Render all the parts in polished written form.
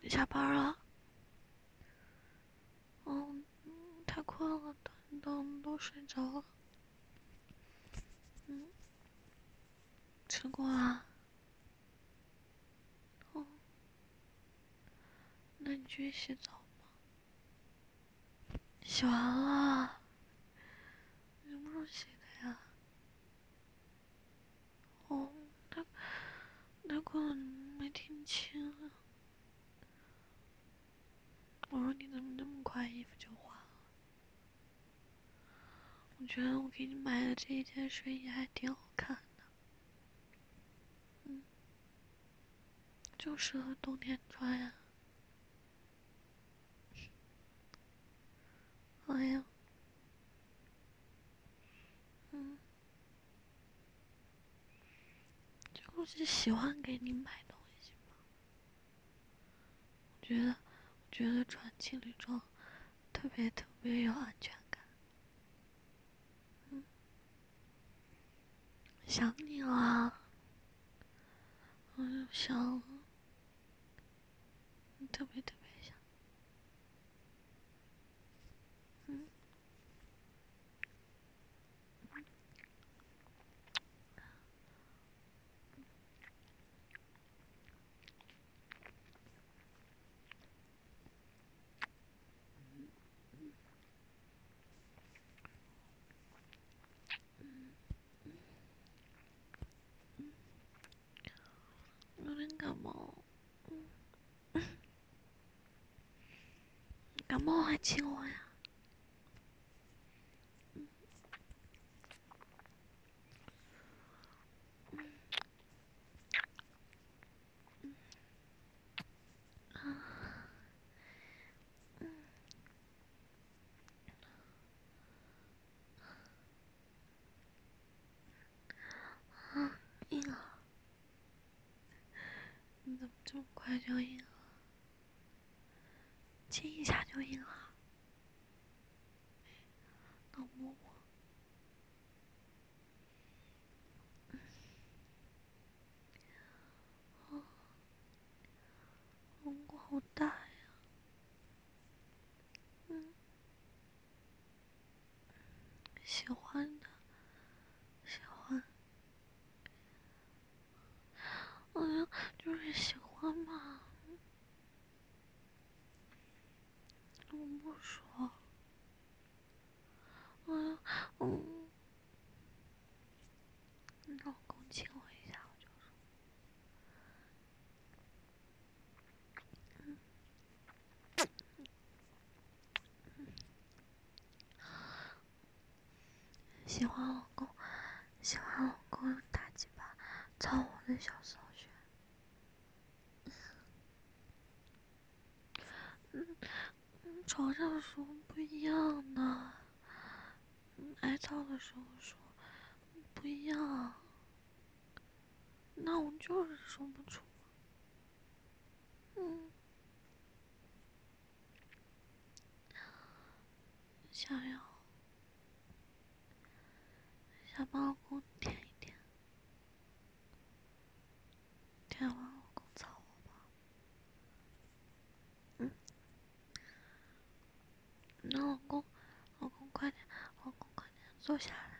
下班了。太困了，等都睡着了。吃过啊。那你去洗澡吧。洗完了。你什么时候洗的呀？太困了，没听清啊。我说你怎么那么快衣服就换了？我觉得我给你买的这一件睡衣还挺好看的。就适合冬天穿呀。哎呀。就是喜欢给你买东西嘛。我觉得穿情侣装特别有安全感。想你了。我又想了。特别想。有点感冒。感冒还亲我呀？硬了。你怎么这么快就硬了？亲一下就硬了？能摸摸？龙骨好大呀。喜欢的。喜欢。就是喜欢嘛。我不说。你老公亲我一下，我就说。喜欢老公，喜欢老公用大鸡巴操我的小骚穴。床上说不一样的。挨操的时候说不一样。那我就是说不出。想要帮老公舔一舔。舔完老公操我吧。那老公快点，坐下来。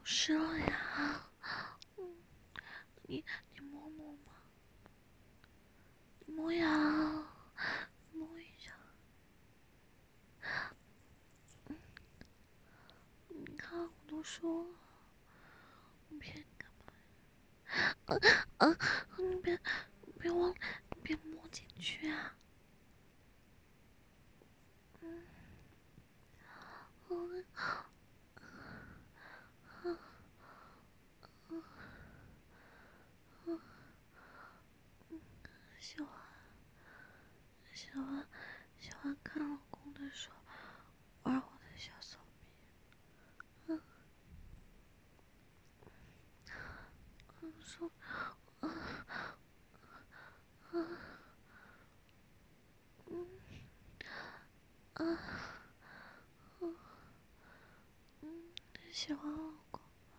湿了呀。你摸摸嘛，你摸呀，摸一下。你看我都说了，我骗你干嘛？你别忘了，你别摸进去啊。喜欢喜欢喜欢看老公的手玩我的小手臂。说喜欢老公。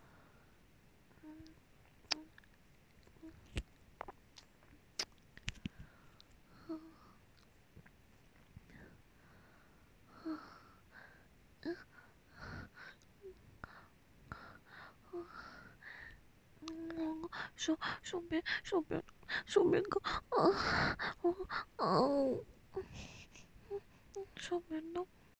手别搞。手别动。